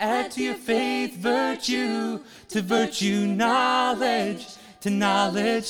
Add to your faith virtue, to virtue knowledge, to knowledge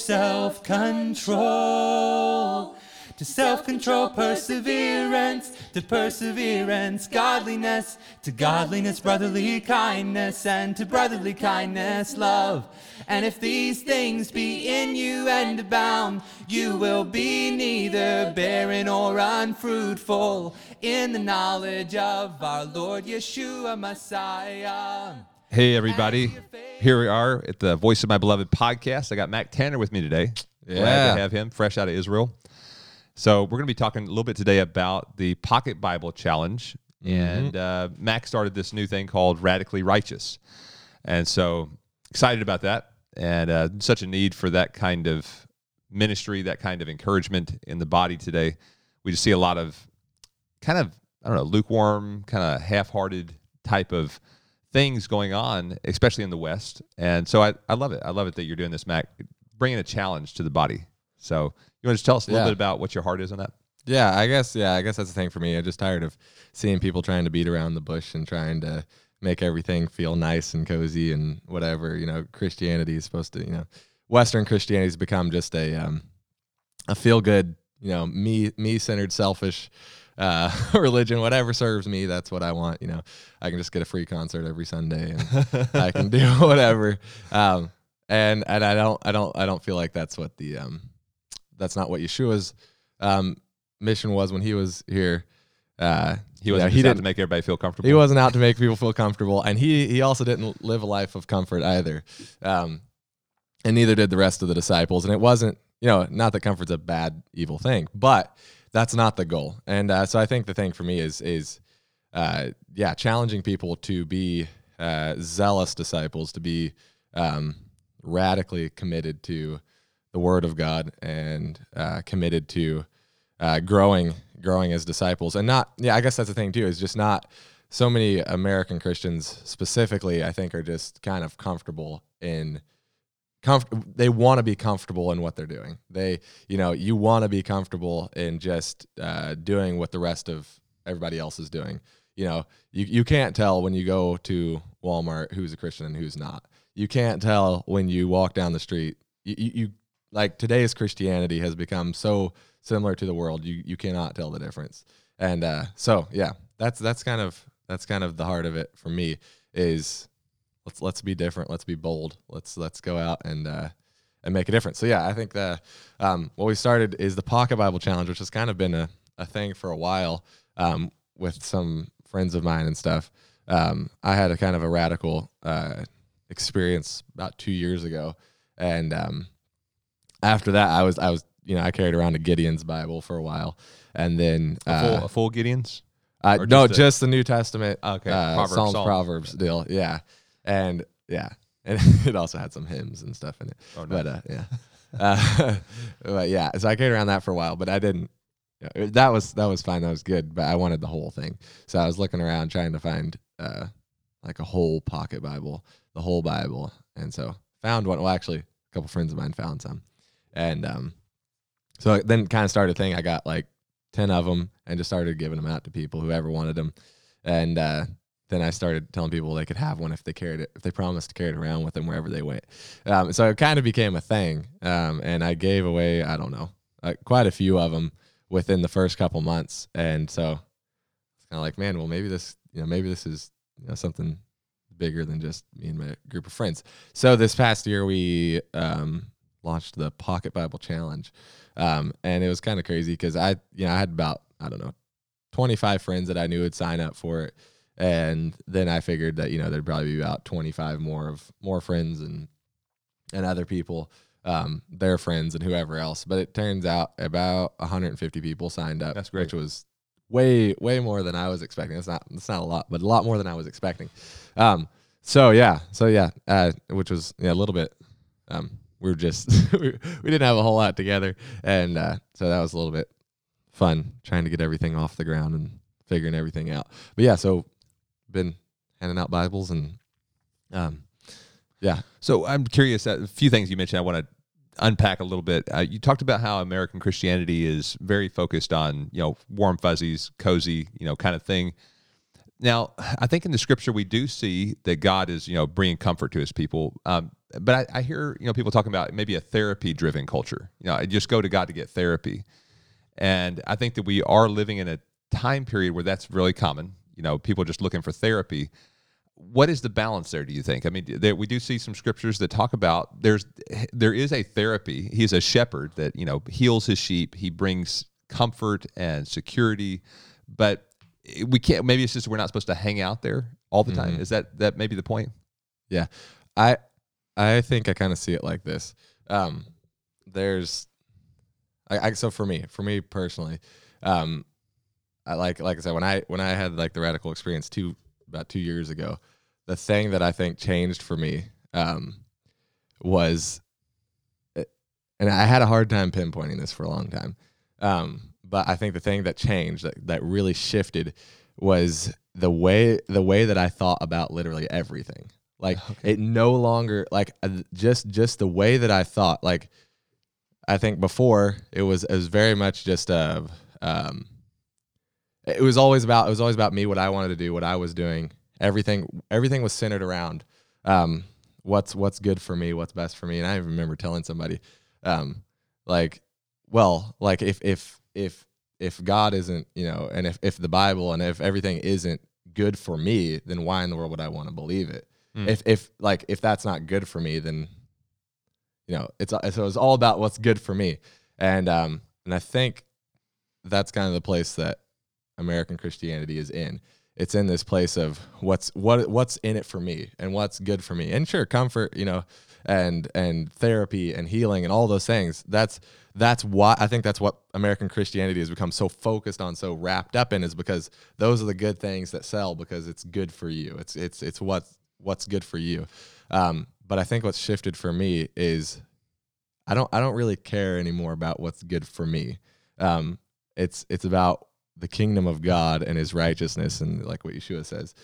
self-control, to self-control perseverance, to perseverance godliness, to godliness brotherly kindness, and to brotherly kindness love. And if these things be in you and abound, you will be neither barren or unfruitful in the knowledge of our Lord Yeshua Messiah. Hey, everybody. Here we are at the Voice of My Beloved podcast. I got Mac Tanner with me today. Yeah. Glad to have him, fresh out of Israel. So we're going to be talking a little bit today about the Pocket Bible Challenge. And Mac started this new thing called Radically Righteous. And so excited about that. And such a need for that kind of ministry, that kind of encouragement in the body today. We just see a lot of kind of, lukewarm, kind of half-hearted type of things going on, especially in the West. And so I love it. I love it that you're doing this, Mac, bringing a challenge to the body. So you want to just tell us a little bit about what your heart is on that? Yeah, I guess that's the thing for me. I'm just tired of seeing people trying to beat around the bush and trying to make everything feel nice and cozy and whatever. Christianity is supposed to, Western Christianity has become just a feel-good, me-centered, selfish religion. Whatever serves me, that's what I want. I can just get a free concert every Sunday and I can do whatever. And I don't feel like that's what that's not what Yeshua's mission was when he was here. He wasn't out to make everybody feel comfortable. He wasn't out to make people feel comfortable, and he also didn't live a life of comfort either. And neither did the rest of the disciples. And it wasn't, not that comfort's a bad, evil thing, but that's not the goal. And so I think the thing for me is challenging people to be zealous disciples, to be radically committed to the Word of God and committed to growing as disciples. And I guess that's the thing too, is just not so many American Christians specifically, I think, are just kind of comfortable in they want to be comfortable in what they're doing. You want to be comfortable in just doing what the rest of everybody else is doing. You can't tell when you go to Walmart who's a Christian and who's not. You can't tell when you walk down the street. You like today's Christianity has become so similar to the world. You cannot tell the difference. And that's kind of the heart of it for me is let's be different. Let's be bold. Let's go out and make a difference. So yeah, I think that what we started is the Pocket Bible Challenge, which has kind of been a thing for a while with some friends of mine and stuff. I had a kind of a radical experience about 2 years ago, and after that, I was I carried around a Gideon's Bible for a while, and then a full Gideon's. Just the New Testament. Okay, Proverbs deal. Yeah, and it also had some hymns and stuff in it. Oh, nice. But so I carried around that for a while, but I didn't. That was fine. That was good, but I wanted the whole thing. So I was looking around trying to find like a whole pocket Bible, the whole Bible, and so found one. Well, actually, a couple friends of mine found some, and so then kind of started a thing. I got like 10 of them and just started giving them out to people, whoever wanted them, and then I started telling people they could have one if they promised to carry it around with them wherever they went. So it kind of became a thing, and I gave away, I don't know, quite a few of them within the first couple months. And so it's kind of like, man, well, maybe this is something bigger than just me and my group of friends. So this past year we launched the Pocket Bible Challenge, and it was kind of crazy because I had about 25 friends that I knew would sign up for it. And then I figured that, there'd probably be about 25 more friends and other people, their friends and whoever else. But it turns out about 150 people signed up. That's great. Which was way more than I was expecting. It's not a lot, but a lot more than I was expecting. Which was a little bit. We were just we didn't have a whole lot together, and so that was a little bit fun trying to get everything off the ground and figuring everything out. But yeah, so been handing out Bibles and So I'm curious, a few things you mentioned I want to unpack a little bit. You talked about how American Christianity is very focused on, warm fuzzies, cozy, kind of thing. Now, I think in the scripture we do see that God is, bringing comfort to his people. But I hear, people talking about maybe a therapy-driven culture. I just go to God to get therapy. And I think that we are living in a time period where that's really common. People just looking for therapy. What is the balance there, do you think? I mean, we do see some scriptures that talk about there is a therapy. He's a shepherd that, heals his sheep. He brings comfort and security. But we can't, maybe it's just we're not supposed to hang out there all the time. Is that maybe the point? Yeah. I think I kind of see it like this. So for me personally, like I said, when I had like the radical experience about 2 years ago, the thing that I think changed for me was, and I had a hard time pinpointing this for a long time, but I think the thing that changed, that really shifted, was the way that I thought about literally everything. Like it no longer, like just the way that I thought. Like I think before it was very much just it was always about me, what I wanted to do, what I was doing. Everything was centered around what's good for me, what's best for me. And I remember telling somebody, if God isn't, and if the Bible and if everything isn't good for me, then why in the world would I want to believe it? If that's not good for me, then it's all about what's good for me. And I think that's kind of the place that American Christianity is in. It's in this place of what's in it for me and what's good for me. And sure, comfort, and therapy and healing and all those things. That's why I think that's what American Christianity has become so focused on, so wrapped up in, is because those are the good things that sell because it's good for you. It's what's good for you. But I think what's shifted for me is I don't really care anymore about what's good for me. It's about the kingdom of God and his righteousness, and like what Yeshua says,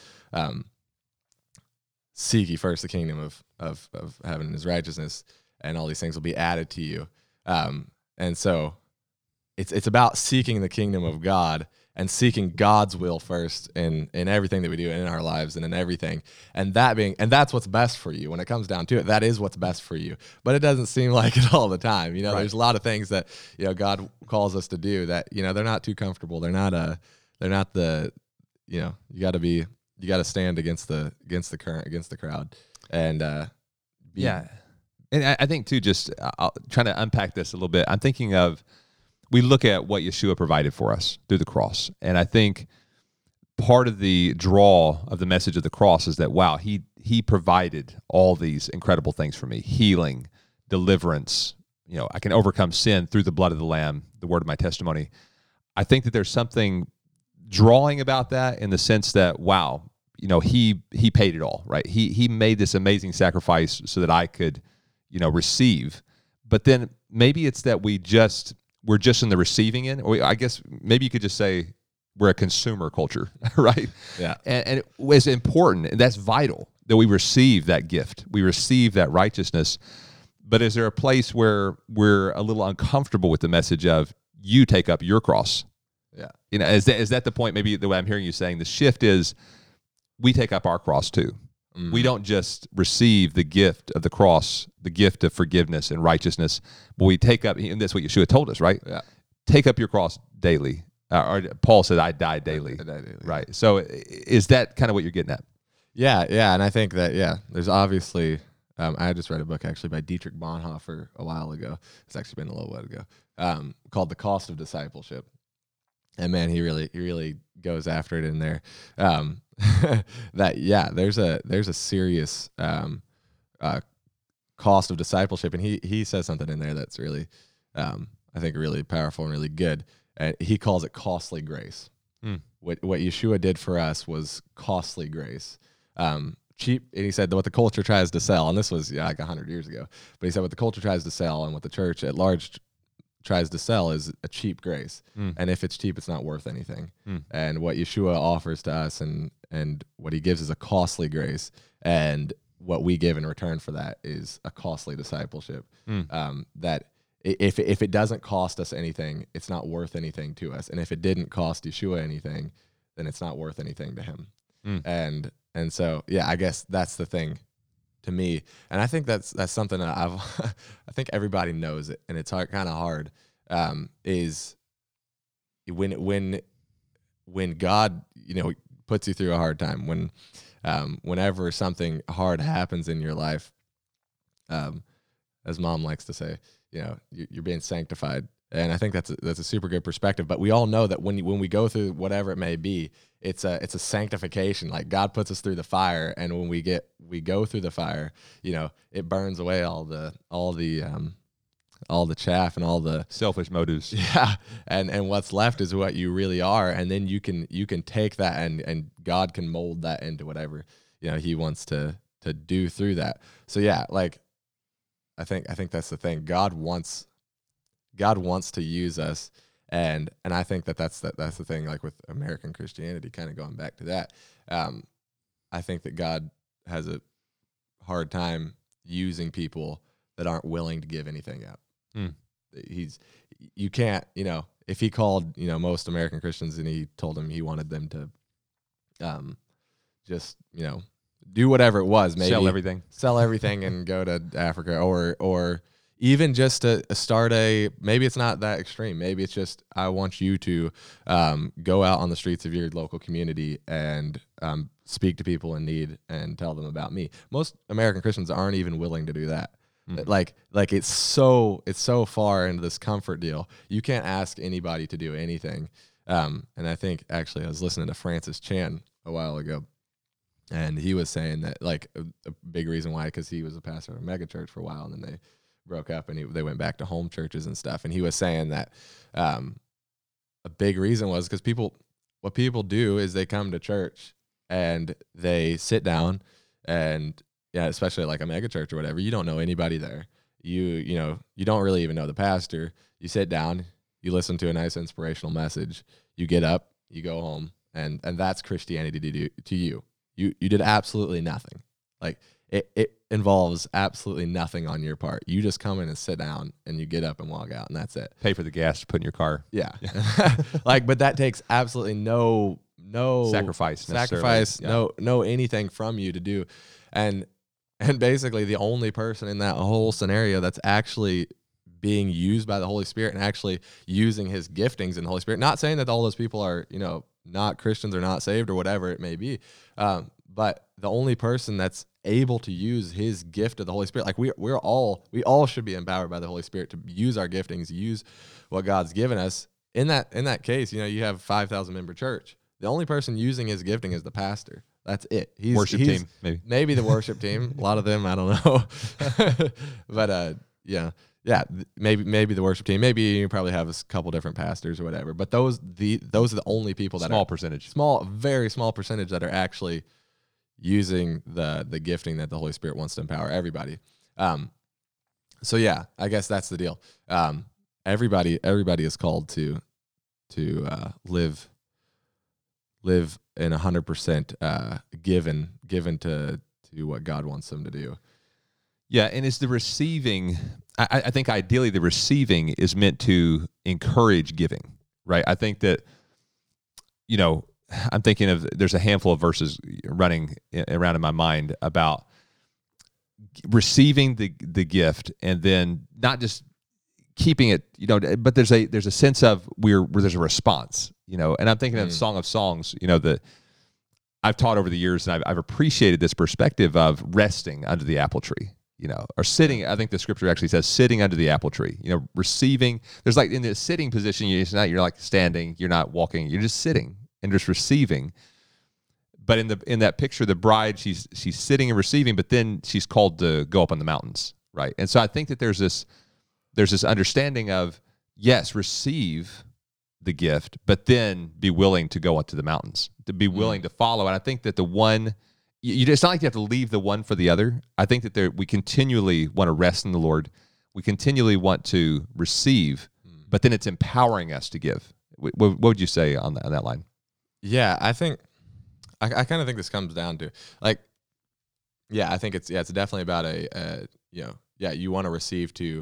seek ye first the kingdom of heaven and his righteousness, and all these things will be added to you. And so it's about seeking the kingdom of God and seeking God's will first in everything that we do in our lives and in everything. And that's what's best for you. When it comes down to it, that is what's best for you. But it doesn't seem like it all the time. Right. There's a lot of things that, God calls us to do that, they're not too comfortable. They're not the, you got to stand against the current, against the crowd. And, yeah. And I think too, just trying to unpack this a little bit, I'm thinking of, we look at what Yeshua provided for us through the cross. And I think part of the draw of the message of the cross is that, wow, he provided all these incredible things for me: healing, deliverance. I can overcome sin through the blood of the Lamb, the word of my testimony. I think that there's something drawing about that in the sense that, wow, he paid it all, right? He made this amazing sacrifice so that I could, receive. But then maybe it's that we're just in the receiving end, or I guess maybe you could just say we're a consumer culture, right? Yeah. And it was important, and that's vital, that we receive that gift, we receive that righteousness. But is there a place where we're a little uncomfortable with the message of you take up your cross? Yeah. Is that the point? Maybe the way I'm hearing you saying the shift is we take up our cross too. Mm-hmm. We don't just receive the gift of the cross, the gift of forgiveness and righteousness, but we take up, and that's what Yeshua told us, right? Yeah. Take up your cross daily. Or Paul said, I die daily. I die daily. Right. So is that kind of what you're getting at? Yeah. And I think that, there's obviously, I just read a book actually by Dietrich Bonhoeffer a while ago. It's actually been a little while ago, called The Cost of Discipleship. And man, he really goes after it in there. There's a serious cost of discipleship, and he says something in there that's really, I think, really powerful and really good. And he calls it costly grace. What Yeshua did for us was costly grace. Cheap, and he said that what the culture tries to sell, and this was like 100 years ago, but he said what the culture tries to sell and what the church at large tries to sell is a cheap grace. And if it's cheap, it's not worth anything. And what Yeshua offers to us and what he gives is a costly grace, and what we give in return for that is a costly discipleship. That if it doesn't cost us anything, it's not worth anything to us. And if it didn't cost Yeshua anything, then it's not worth anything to him. And so yeah, I guess that's the thing to me, and I think that's something that I think everybody knows it, and it's kind of hard. Is when God, puts you through a hard time, whenever something hard happens in your life, as Mom likes to say, you're being sanctified. And I think that's a super good perspective. But we all know that when we go through whatever it may be, it's a sanctification. Like God puts us through the fire, and when we go through the fire, it burns away all the chaff and all the selfish motives. Yeah, and what's left is what you really are, and then you can take that and God can mold that into whatever He wants to do through that. So yeah, like I think that's the thing. God wants to use us, and I think that's the thing. Like with American Christianity, kind of going back to that, I think that God has a hard time using people that aren't willing to give anything up. You can't, if He called most American Christians and He told them He wanted them to just do whatever it was, maybe sell everything and go to Africa, or even just to start maybe it's not that extreme. Maybe it's just, I want you to go out on the streets of your local community and speak to people in need and tell them about me. Most American Christians aren't even willing to do that. Like it's so far into this comfort deal. You can't ask anybody to do anything. And I think actually I was listening to Francis Chan a while ago, and he was saying that like a big reason why, because he was a pastor at a mega church for a while, and then they broke up and they went back to home churches and stuff. And he was saying that a big reason was because what people do is they come to church and they sit down, and yeah, especially like a mega church or whatever, you don't know anybody there. You don't really even know the pastor. You sit down, you listen to a nice inspirational message, you get up, you go home, and that's Christianity to you. You did absolutely nothing. Like it involves absolutely nothing on your part. You just come in and sit down, and you get up and walk out, and that's it. Pay for the gas to put in your car. Yeah. But that takes absolutely no sacrifice, yeah. no anything from you to do. And basically the only person in that whole scenario that's actually being used by the Holy Spirit and actually using His giftings in the Holy Spirit, not saying that all those people are, not Christians or not saved or whatever it may be, but the only person that's able to use His gift of the Holy Spirit, like we all should be empowered by the Holy Spirit to use our giftings, use what God's given us. In that case, you have 5,000 member church. The only person using His gifting is the pastor. That's it. Worship team, maybe the worship team. A lot of them, I don't know. But yeah, maybe the worship team. Maybe you probably have a couple different pastors or whatever. But those are the only people that very small percentage that are actually using the gifting that the Holy Spirit wants to empower everybody. So yeah, I guess that's the deal. Everybody is called to live in 100% given to what God wants them to do. Yeah, and is the receiving, I think ideally the receiving is meant to encourage giving, right? I think that, I'm thinking of, there's a handful of verses running around in my mind about receiving the gift and then not just keeping it, but there's a sense of where there's a response, and I'm thinking of Song of Songs, that I've taught over the years, and I've appreciated this perspective of resting under the apple tree, or sitting. I think the scripture actually says sitting under the apple tree, receiving. There's like in the sitting position, you're like standing, you're not walking, you're just sitting and just receiving. But in that picture, the bride, she's sitting and receiving, but then she's called to go up on the mountains, right? And so I think that there's this understanding of, yes, receive the gift, but then be willing to go onto the mountains, to be willing to follow. And I think that the one, it's not like you have to leave the one for the other. I think that we continually want to rest in the Lord. We continually want to receive, but then it's empowering us to give. What would you say on that line? Yeah, I think, I kind of think this comes down to like, yeah, I think it's definitely about you want to receive to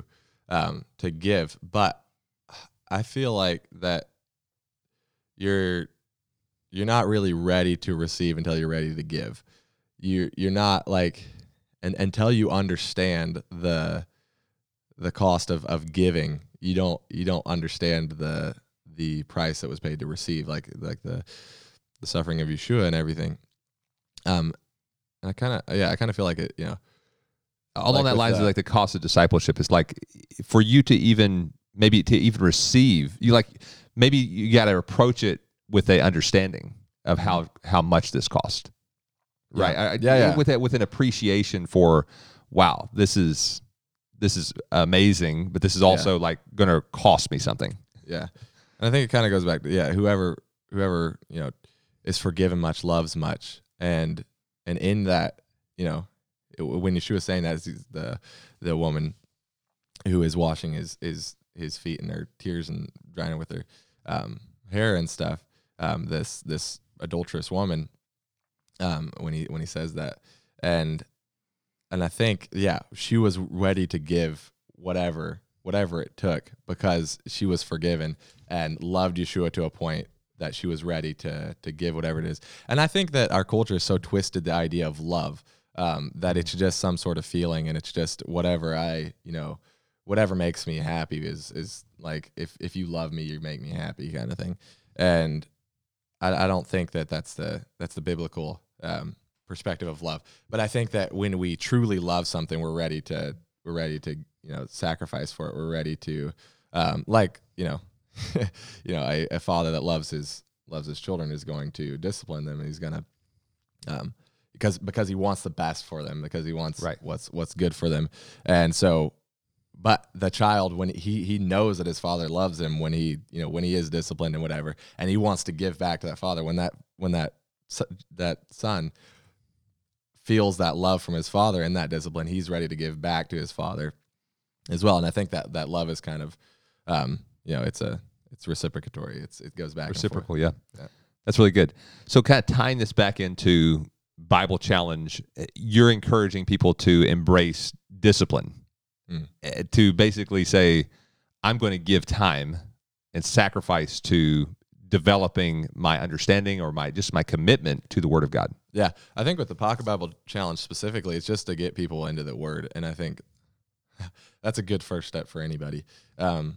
give, but I feel like that not really ready to receive until you're ready to give. You're not like, and until you understand the cost of giving, you don't understand the price that was paid to receive, like the suffering of Yeshua and everything. And I kind of feel like it, Along like that with lines, like the cost of discipleship is like for you to even receive, maybe you got to approach it with a understanding of how much this cost, right? Yeah. With an appreciation for, wow, this is amazing, but this is also like going to cost me something. Yeah, and I think it kind of goes back to whoever is forgiven much loves much, and in that, when Yeshua is saying that, is the woman who is washing his feet and her tears and drying with her hair and stuff, this adulterous woman, when he says that, and I think she was ready to give whatever it took because she was forgiven and loved Yeshua to a point that she was ready to give whatever it is. And I think that our culture is so twisted the idea of love, that it's just some sort of feeling, and it's just whatever whatever makes me happy is like, if you love me, you make me happy, kind of thing. And I don't think that's the biblical perspective of love. But I think that when we truly love something, we're ready to sacrifice for it. We're ready to a father that loves his children is going to discipline them, and he's gonna because he wants the best for them, because he wants what's good for them. And so, but the child, when he knows that his father loves him, when he is disciplined and whatever, and he wants to give back to that father, when that son feels that love from his father and that discipline, he's ready to give back to his father as well. And I think that love is kind of it's reciprocatory. It goes back Reciprocal, and forth. Yeah. That's really good. So kind of tying this back into Bible Challenge, you're encouraging people to embrace discipline, to basically say, I'm going to give time and sacrifice to developing my understanding or my commitment to the Word of God. Yeah, I think with the Pocket Bible Challenge specifically, it's just to get people into the Word, and I think that's a good first step for anybody. So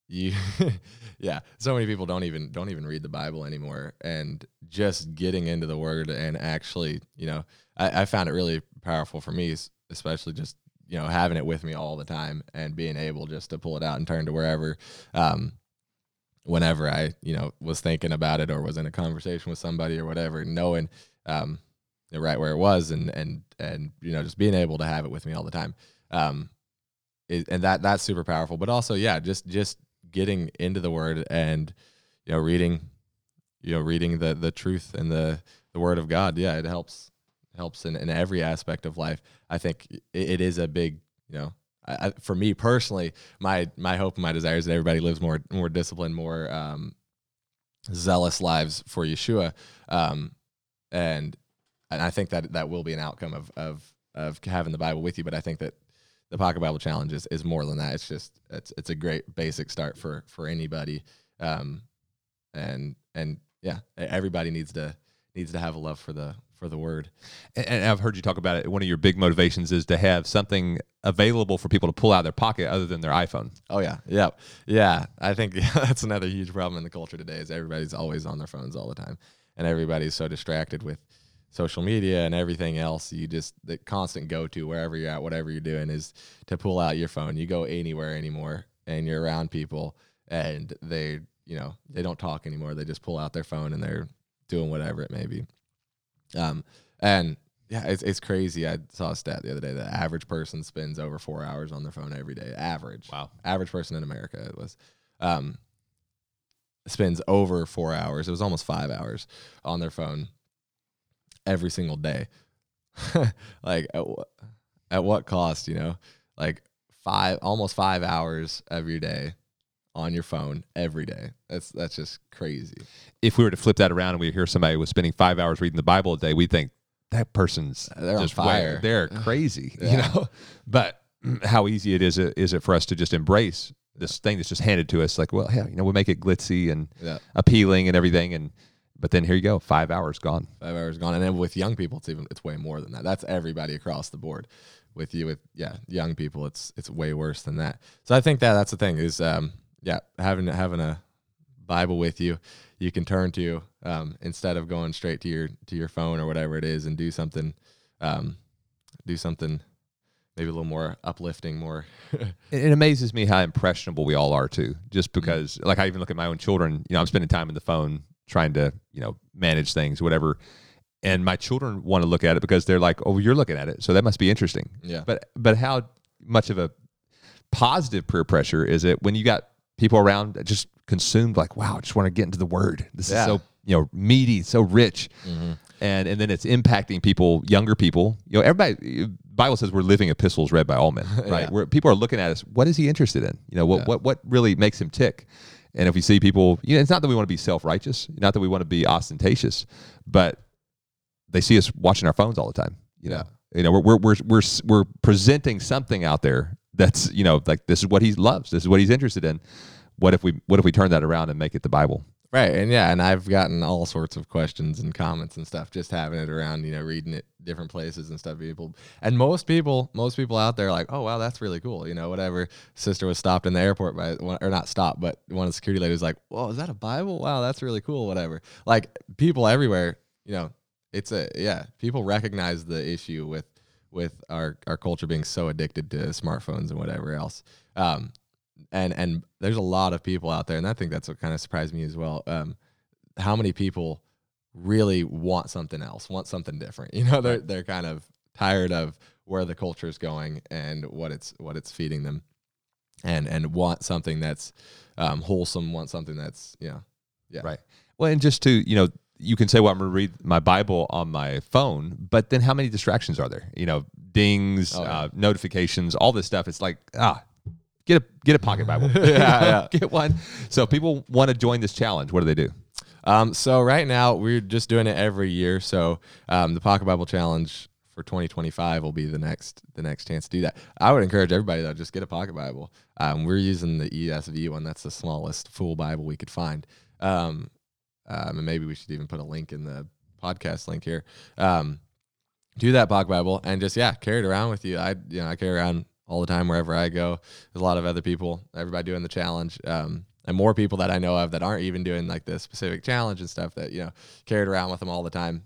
many people don't even read the Bible anymore, and just getting into the Word and actually, I found it really powerful for me, especially just having it with me all the time and being able just to pull it out and turn to wherever, whenever I was thinking about it or was in a conversation with somebody or whatever, knowing right where it was, and just being able to have it with me all the time, and that's super powerful. But also, just getting into the Word and reading the truth and the Word of God. Yeah, it helps in every aspect of life. I think it is a big, for me personally, my hope and my desire is that everybody lives more disciplined, more zealous lives for Yeshua, and I think that will be an outcome of having the Bible with you. But I think that the Pocket Bible Challenge is more than that. It's just it's a great basic start for anybody, and everybody needs to have a love for the Word. And I've heard you talk about it. One of your big motivations is to have something available for people to pull out of their pocket other than their iPhone. Oh yeah. I think that's another huge problem in the culture today, is everybody's always on their phones all the time, and everybody's so distracted with social media and everything else. The constant go-to wherever you're at, whatever you're doing, is to pull out your phone. You go anywhere anymore, and you're around people, and they don't talk anymore. They just pull out their phone and they're doing whatever it may be. And yeah, it's crazy. I saw a stat the other day that the average person spends over 4 hours on their phone every day. Average. Wow. Average person in America, it was, spends over 4 hours. It was almost 5 hours on their phone every single day. Like at what cost, like almost 5 hours every day on your phone every day. That's just crazy. If we were to flip that around and we hear somebody was spending 5 hours reading the Bible a day, we'd think that person's they're just on fire. They're crazy, But how easy is it for us to just embrace this thing that's just handed to us? Like, well, yeah, we'll make it glitzy and appealing and everything, But then here you go, 5 hours gone. 5 hours gone. And then with young people, it's way more than that. That's everybody across the board. With young people, it's way worse than that. So I think that's the thing is, having a Bible with you, you can turn to instead of going straight to your phone or whatever it is, and do something maybe a little more uplifting, more. It amazes me how impressionable we all are too. Just because, like, I even look at my own children. I'm spending time on the phone trying to manage things, whatever. And my children want to look at it because they're like, "Oh, you're looking at it, so that must be interesting." Yeah. But how much of a positive peer pressure is it when you got people around that just consumed, like, wow, I just want to get into the Word. This is so meaty, so rich, and then it's impacting people, younger people. Everybody. The Bible says we're living epistles read by all men, right? Where people are looking at us. What is he interested in? What really makes him tick? And if we see people, it's not that we want to be self-righteous, not that we want to be ostentatious, but they see us watching our phones all the time. We're presenting something out there that's like, this is what he loves, this is what he's interested in. What if we turn that around and make it the Bible? Right, and I've gotten all sorts of questions and comments and stuff just having it around, reading it different places and stuff. Most people out there are like, oh wow, that's really cool. Whatever. Sister was stopped in the airport or not stopped, but one of the security ladies was like, whoa, is that a Bible? Wow, that's really cool. Whatever. Like, people everywhere, people recognize the issue with our culture being so addicted to smartphones and whatever else. And there's a lot of people out there, and I think that's what kind of surprised me as well. How many people really want something else, want something different? They're kind of tired of where the culture is going and what it's feeding them, and want something that's wholesome, want something that's right. Well, and just to you can say, well, I'm going to read my Bible on my phone, but then how many distractions are there? Dings, notifications, all this stuff. It's like, get a pocket Bible. Get one. So people want to join this challenge. What do they do? So right now we're just doing it every year. So the Pocket Bible Challenge for 2025 will be the next chance to do that. I would encourage everybody though, just get a Pocket Bible. We're using the ESV one. That's the smallest full Bible we could find. And maybe we should even put a link in the podcast link here. Do that Pocket Bible and just carry it around with you. I carry around all the time wherever I go. There's a lot of other people, everybody doing the challenge, and more people that I know of that aren't even doing like the specific challenge and stuff that carried around with them all the time.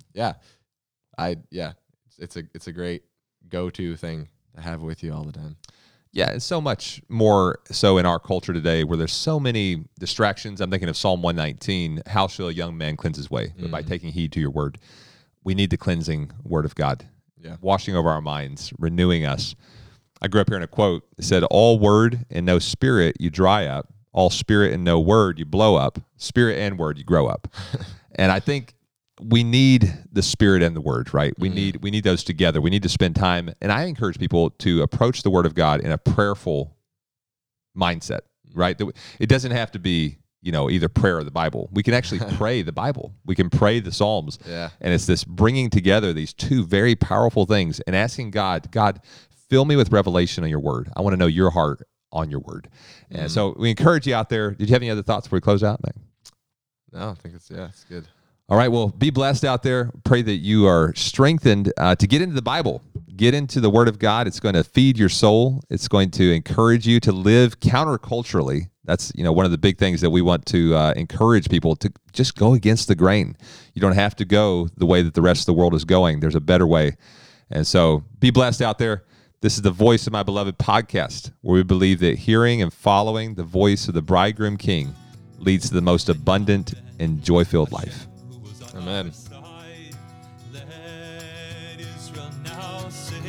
It's a great go-to thing to have with you all the time. Yeah, and so much more so in our culture today where there's so many distractions. I'm thinking of Psalm 119, how shall a young man cleanse his way? But by taking heed to your word. We need the cleansing word of God, washing over our minds, renewing us. I grew up hearing a quote. It said, all word and no spirit, you dry up. All spirit and no word, you blow up. Spirit and word, you grow up. And I think we need the spirit and the word, right? We need those together. We need to spend time. And I encourage people to approach the word of God in a prayerful mindset, right? It doesn't have to be, either prayer or the Bible. We can actually pray the Bible. We can pray the Psalms. Yeah. And it's this bringing together these two very powerful things and asking God, fill me with revelation on your word. I want to know your heart on your word. And so we encourage you out there. Did you have any other thoughts before we close out, Mac? No, I think it's good. All right. Well, be blessed out there. Pray that you are strengthened to get into the Bible, get into the word of God. It's going to feed your soul. It's going to encourage you to live counterculturally. That's, one of the big things that we want to encourage people to just go against the grain. You don't have to go the way that the rest of the world is going. There's a better way. And so be blessed out there. This is the Voice of My Beloved podcast, where we believe that hearing and following the voice of the bridegroom king leads to the most abundant and joy-filled life. Amen. Let Israel now sing.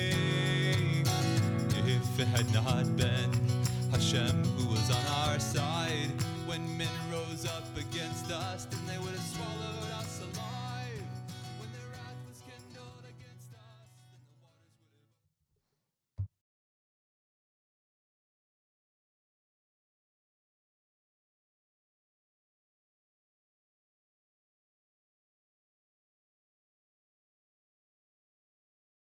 If it had not been Hashem who was on our side.